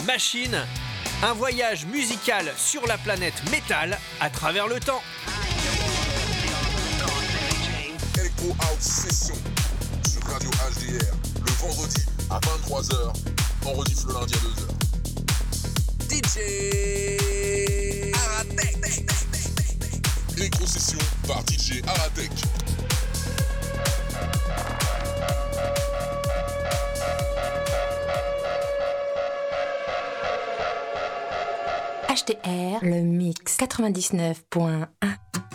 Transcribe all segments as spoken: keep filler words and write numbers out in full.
Machine, un voyage musical sur la planète métal à travers le temps. Echo Out Session sur Radio H D R le vendredi à vingt-trois heures, en rediff le lundi à deux heures. D J Aratek. Echo Session par D J Aratek. H D R, le mix quatre-vingt-dix-neuf point un.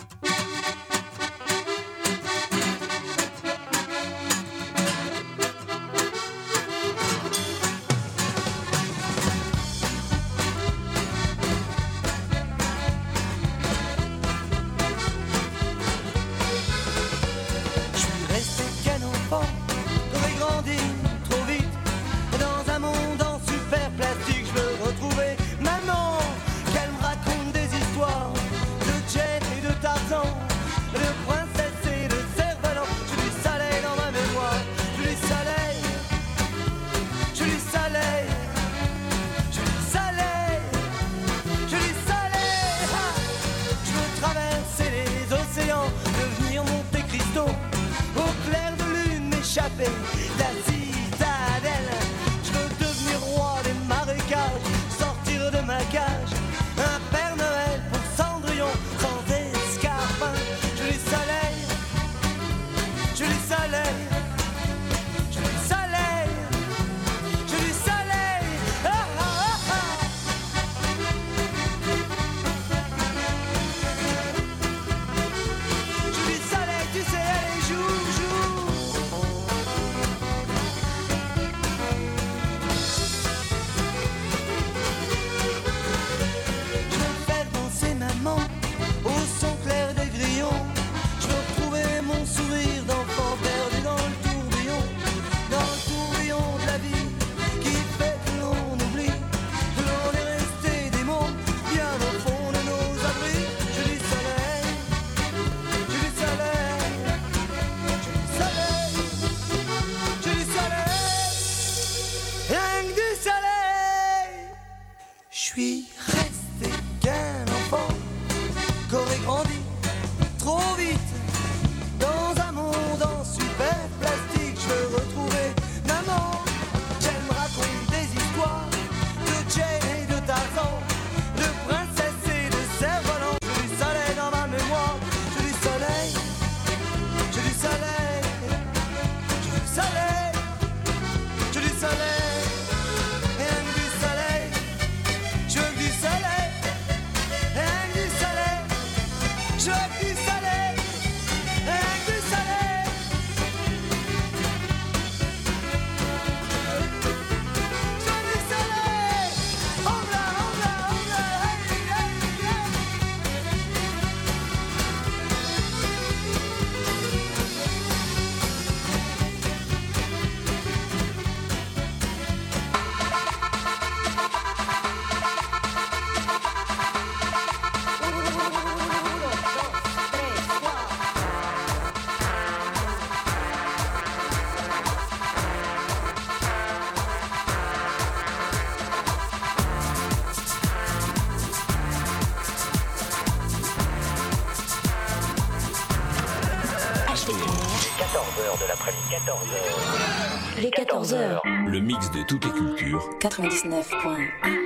Les quatorze heures. Le mix de toutes les cultures. quatre-vingt-dix-neuf point un.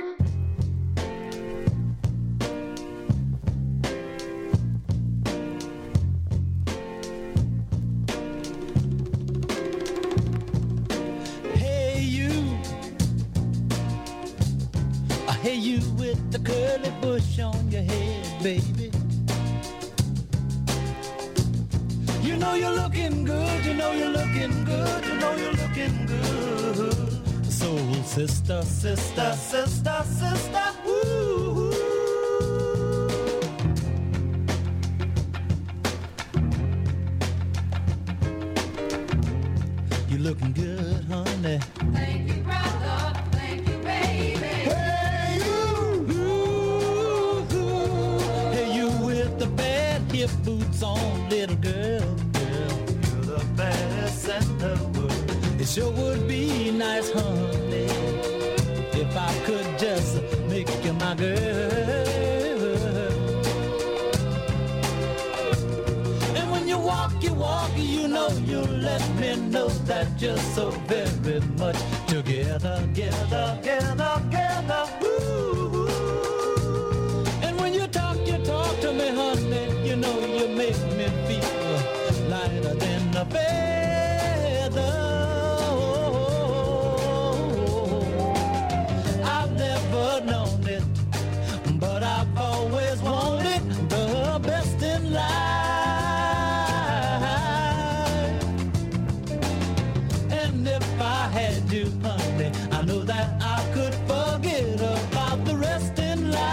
Hey you, hey you with the curly bush on your head, baby. You know you're looking good, you know you're looking good, you know you're looking good. Soul sister, sister, sister, sister, woo. You're looking good, honey. Thank you, brother. Thank you, baby. Hey you, ooh, ooh. Hey you with the bad hip boots on, little girl. It sure would be nice, honey, if I could just my girl. And when you walk, you walk, you know you let me know that you're so very much together, together, together, together. Ooh. And when you talk, you talk to me, honey, you know you make me feel lighter than a feather. I've never known it, but I've always wanted the best in life. And if I had you, honey, I know that I could forget about the rest in life.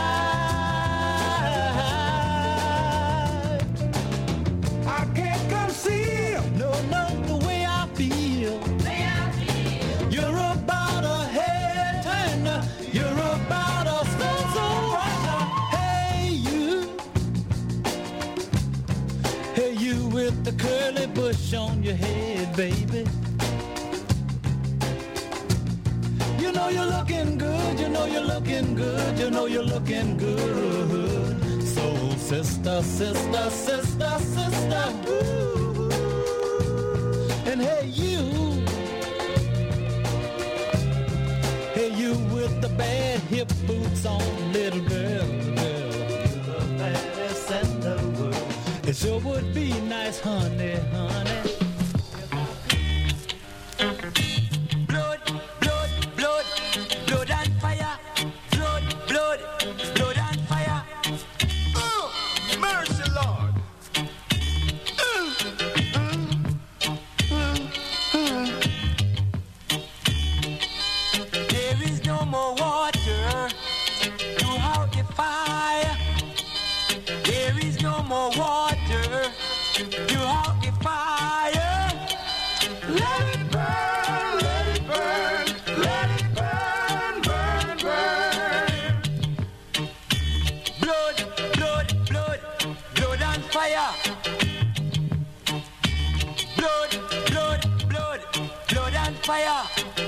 I can't conceal, no, no, the way I feel. You're about a head turner, you're about a stone so right now. Hey you, hey you with the curly bush on your head, baby. You know you're looking good, you know you're looking good, you know you're looking good. Soul sister, sister, sister, sister. Ooh. And hey you, hey you with the bad hip boots on, little girl, girl. You're the baddest in the world. It sure would be nice, honey, honey. Blood, blood, blood, blood and fire. Blood, blood, blood and fire. Oh, mercy, Lord. There is no more water to out the fire. There is no more water to out the fire. Let it burn, let it burn, let it burn, burn, burn. Blood, blood, blood, blood and fire. Blood, blood, blood, blood and fire.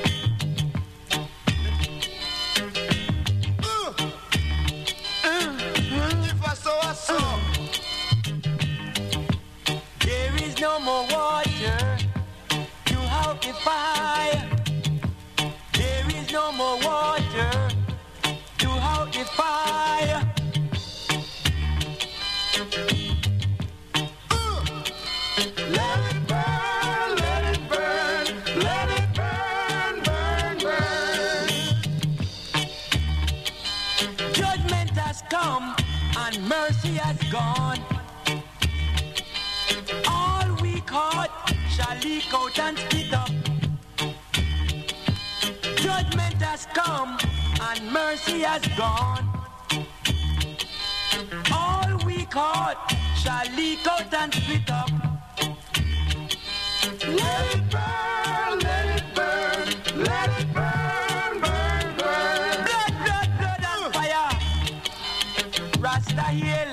If I saw, I saw. There is no more water to out the fire. There is no more water to out the fire. Let it burn, let it burn, let it burn, burn, burn. Judgment has come and mercy has gone. All we caught shall leak out and split up. Judgment has come and mercy has gone. All we caught shall leak out and split up. Let it burn, let it burn, let it burn, burn, burn. Blood, blood, blood and fire. Rasta Hill.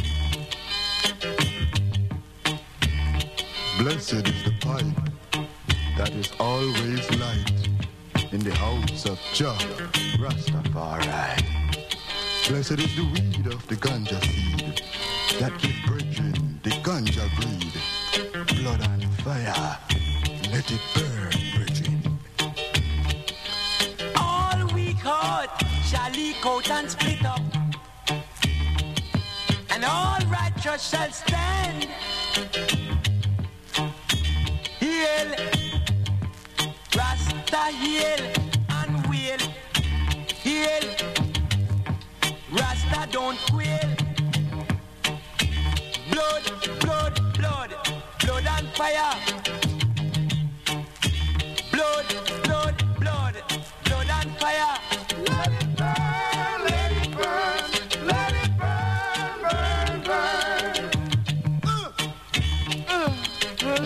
Blessed is the pipe that is always light in the house of Jah Rastafari. Blessed is the weed of the ganja seed that give brethren the ganja breed. Blood and fire, let it burn, brethren. All we caught shall leak out and split up, and all righteous shall stand. Heal, Rasta heal and wail. Heal, Rasta don't quail. Blood, blood, blood, blood and fire. Blood, blood, blood, blood and fire. Let it burn, let it burn, let it burn, burn, burn. Uh, uh, uh.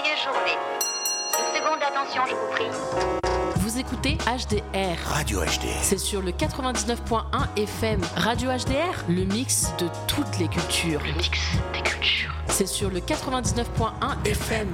merveilleuse journée. Une seconde d'attention, je vous prie. Vous écoutez H D R. Radio H D R. C'est sur le quatre-vingt-dix-neuf point un F M. Radio H D R, le mix de toutes les cultures. Le mix des cultures. C'est sur le quatre-vingt-dix-neuf point un F M.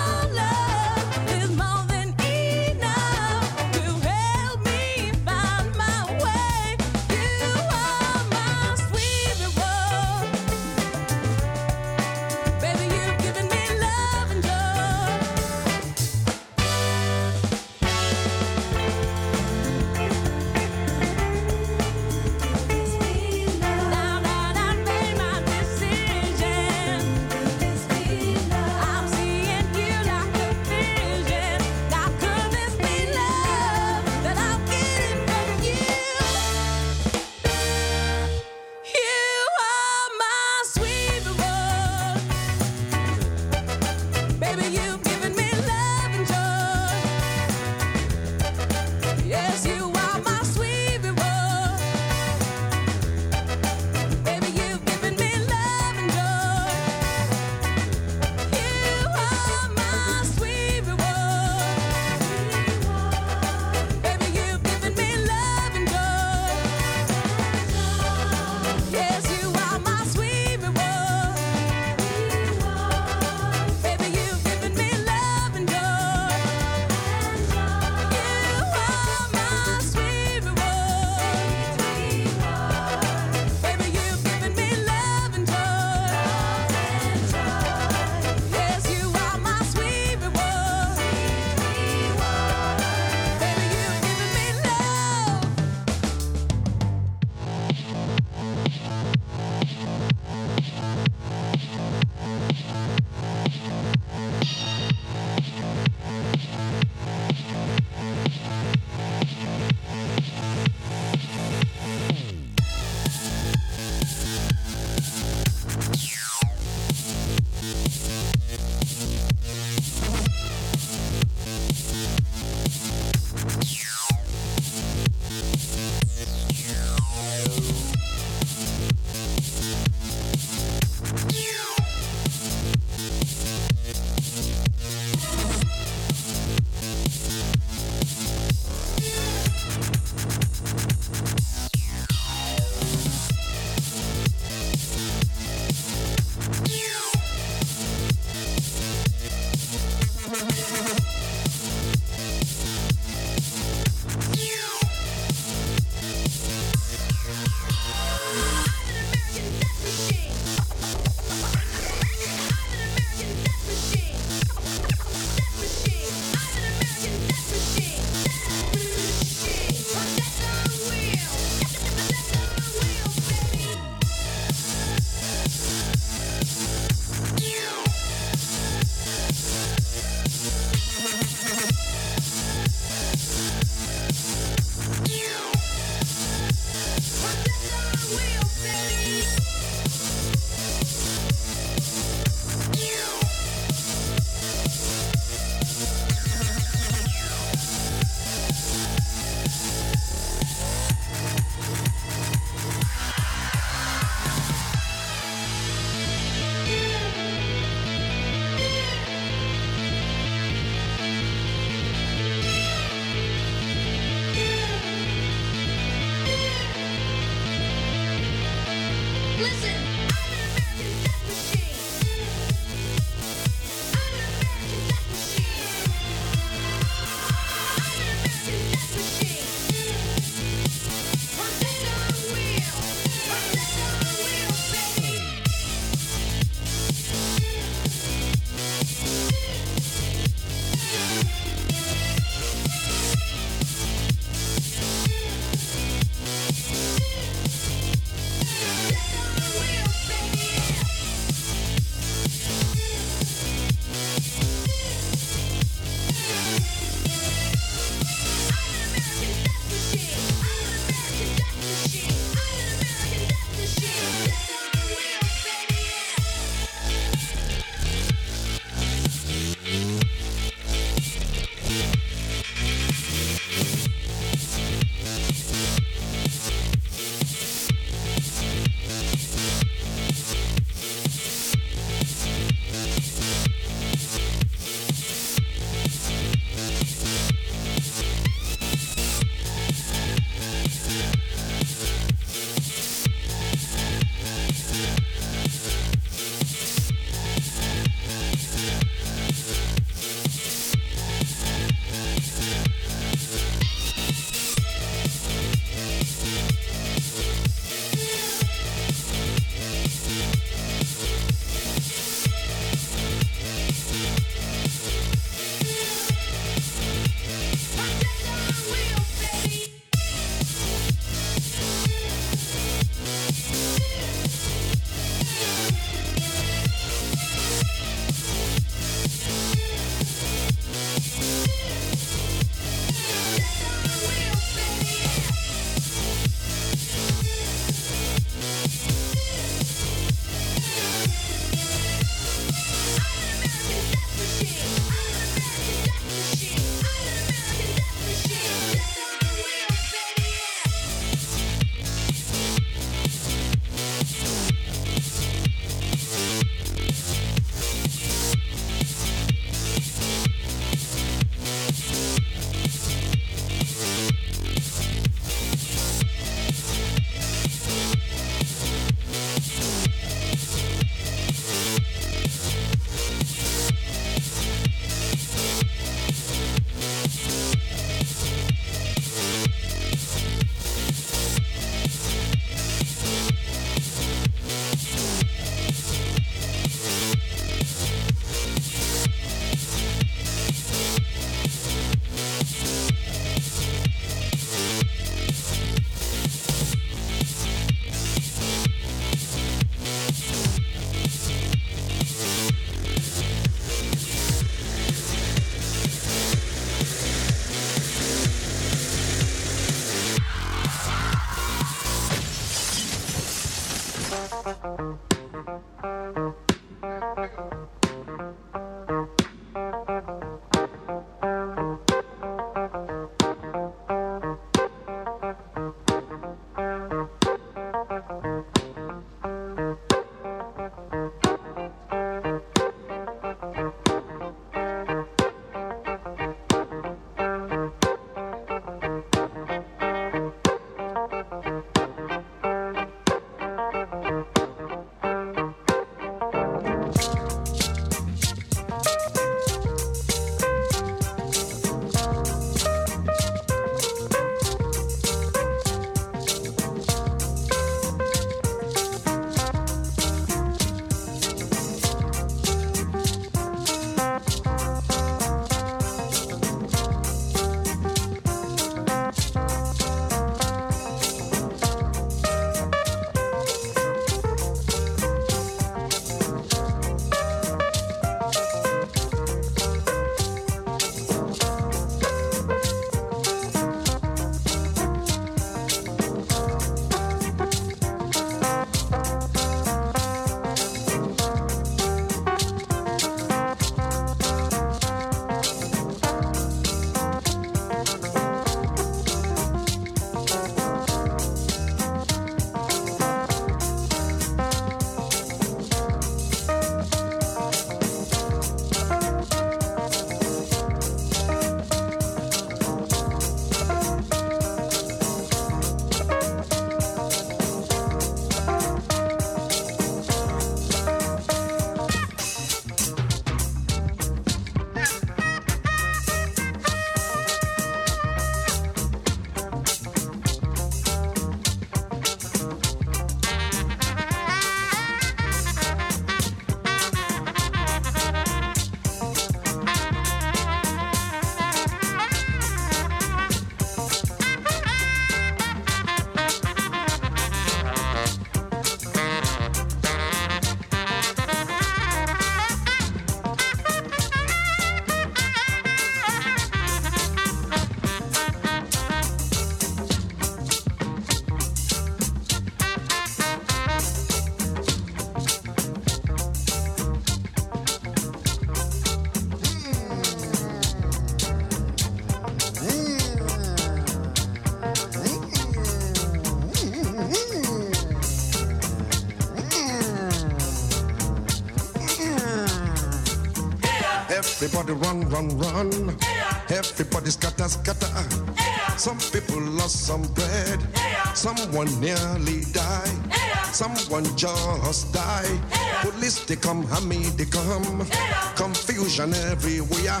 Everybody run, run, run. Everybody scatter, scatter. Some people lost some bread. Someone nearly died. Someone just died. Police they come, hammy they come. Confusion everywhere.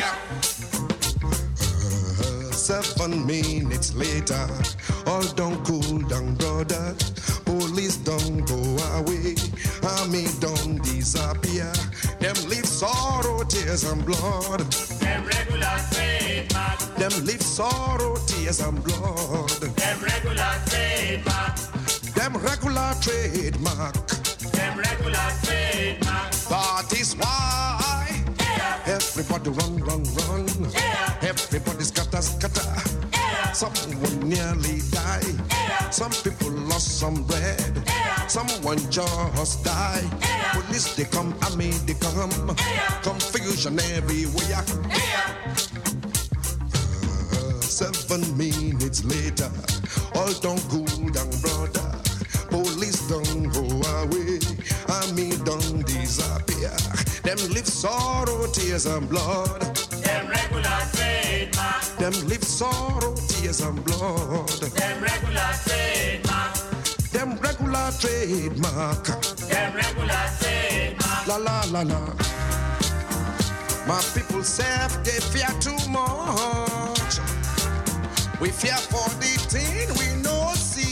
Uh, seven minutes later, all don't cool down, brother. Police don't go away. Army don't disappear. Them leave sorrow, tears and blood. Them regular trademark. Them leave sorrow, tears and blood. Them regular trademark. Them regular trademark. Them regular trademark. That is why yeah. Everybody run, run, run. Yeah. Everybody scatter, scatter. Yeah. Someone nearly died. Yeah. Some people lost some bread. Yeah. Someone just died. Yeah. Police they come, army they come. Yeah. Confusion everywhere. Yeah. Uh, seven minutes later, all don't cool down, brother. Police don't go away. Army don't disappear. Them live sorrow, tears and blood. Them regular trademark. Them live sorrow, tears and blood. Them regular trademark. Them regular trademark. Them regular trademark. La la la la. My people say they fear too much. We fear for the thing we no see.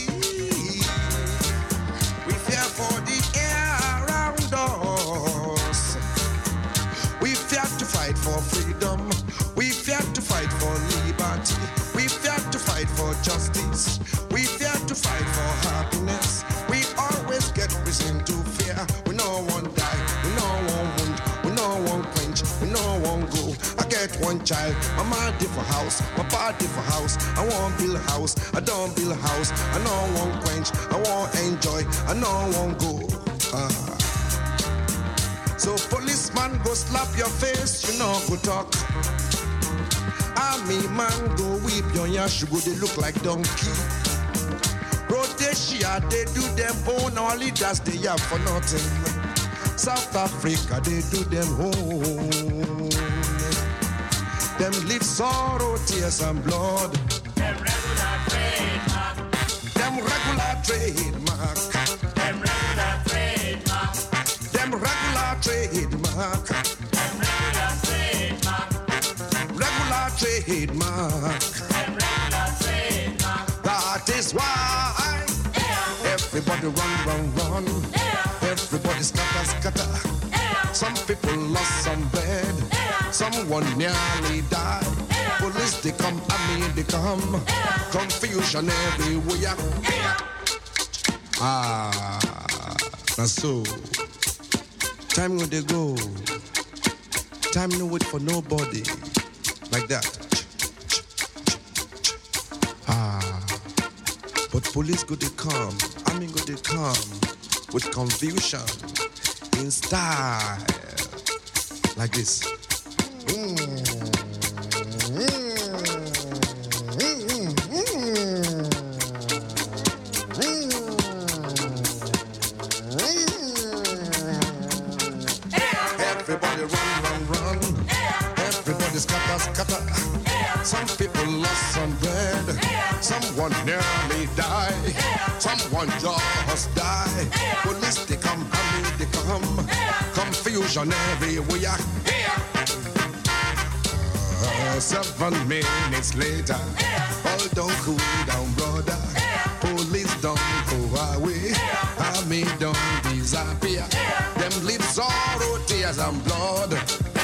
We fear for the air around us. We fear to fight for freedom. We fear to fight for liberty. We fear to fight for justice. We fear to fight for happiness. We always get reason to fear. We no one die. We no one wound. We no one quench. We no one go. I get one child. My mom did for house. My pa did for house. I want build a house. I don't build a house. I no one quench. I want enjoy. I no one go. Ah. So policeman go slap your face, you know go talk. Army man go whip your yash, go they look like donkey. Rhodesia, they do them own, our leaders they have for nothing. South Africa, they do them own. Them live sorrow, tears and blood. Them regular trademark. Them regular trademark. Them regular trademark. Them regular trademark. Them regular trademark. Regular trademark. Them regular trademark. That is why yeah. Everybody run, run, run. Yeah. Everybody scatter, scatter. Yeah. Some people lost some bed. Yeah. Someone nearly died. Yeah. Police they come, army they come. Yeah. Confusion everywhere. Yeah. Ah, that's so. Time when they go. Time no wait for nobody. Like that. Ah, but police go they come, army go they come with confusion in style. Like this. Mm. Mm. Mm. Mm. Mm. Everybody run, run, run. Everybody scatter, scatter. Some people lost some bread. Someone nearly died. Someone just died. Police they come, army they come. Confusion everywhere. Uh, seven minutes later, all don't cool down, brother. Police don't go away. Army don't disappear. Them live sorrow, tears and blood.